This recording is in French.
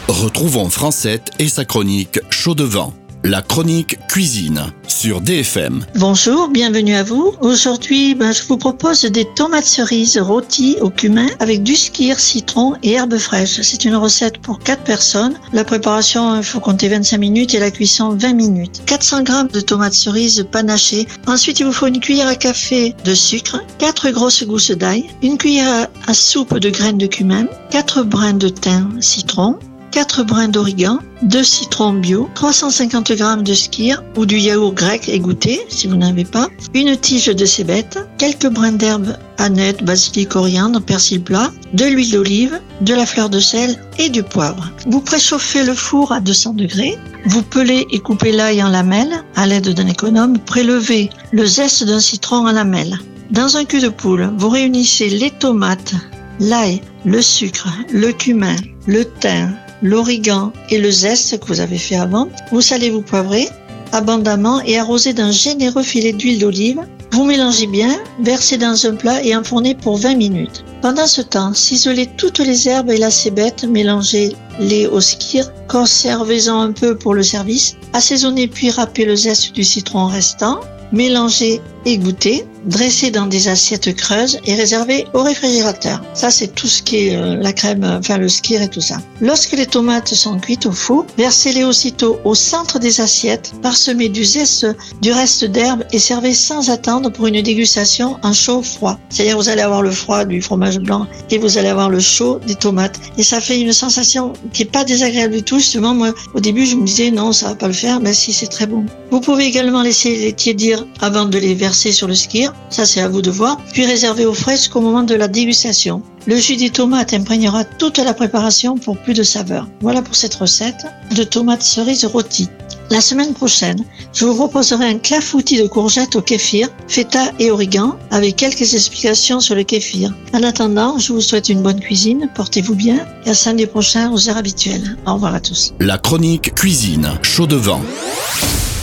Retrouvons Francette et sa chronique Chaud de vent. La chronique cuisine sur DFM. Bonjour, bienvenue à vous. Aujourd'hui, je vous propose des tomates cerises rôties au cumin avec du skyr, citron et herbes fraîches. C'est une recette pour 4 personnes. La préparation, il faut compter 25 minutes et la cuisson 20 minutes. 400 g de tomates cerises panachées. Ensuite, il vous faut une cuillère à café de sucre, 4 grosses gousses d'ail, une cuillère à soupe de graines de cumin, 4 brins de thym, citron, 4 brins d'origan, 2 citrons bio, 350 g de skyr ou du yaourt grec égoutté si vous n'avez pas, une tige de cébette, quelques brins d'herbe, aneth, basilic, coriandre, persil plat, de l'huile d'olive, de la fleur de sel et du poivre. Vous préchauffez le four à 200 degrés, vous pelez et coupez l'ail en lamelles à l'aide d'un économe, prélevez le zeste d'un citron en lamelles. Dans un cul de poule, vous réunissez les tomates, l'ail, le sucre, le cumin, le thym, l'origan et le zeste que vous avez fait avant. Vous salez, vous poivrez abondamment et arrosez d'un généreux filet d'huile d'olive. Vous mélangez bien, versez dans un plat et enfournez pour 20 minutes. Pendant ce temps, ciselez toutes les herbes et la cébette, mélangez-les au skyr, conservez-en un peu pour le service, assaisonnez puis râpez le zeste du citron restant, mélangez et goûtez, dressez dans des assiettes creuses et réservez au réfrigérateur. Ça, c'est tout ce qui est la crème, le skyr et tout ça. Lorsque les tomates sont cuites au four, versez-les aussitôt au centre des assiettes, parsemez du zeste, du reste d'herbe et servez sans attendre pour une dégustation en chaud-froid. C'est-à-dire, vous allez avoir le froid du fromage blanc et vous allez avoir le chaud des tomates. Et ça fait une sensation qui est pas désagréable du tout. Justement, moi, au début, je me disais, non, ça va pas le faire. Mais si, c'est très bon. Vous pouvez également laisser les tiédir avant de les verser sur le skyr, ça c'est à vous de voir, puis réserver au frais jusqu'au moment de la dégustation. Le jus des tomates imprégnera toute la préparation pour plus de saveur. Voilà pour cette recette de tomates cerises rôties. La semaine prochaine, je vous proposerai un clafoutis de courgettes au kéfir, feta et origan, avec quelques explications sur le kéfir. En attendant, je vous souhaite une bonne cuisine, portez-vous bien et à samedi prochain aux heures habituelles. Au revoir à tous. La chronique cuisine Chaud de vent.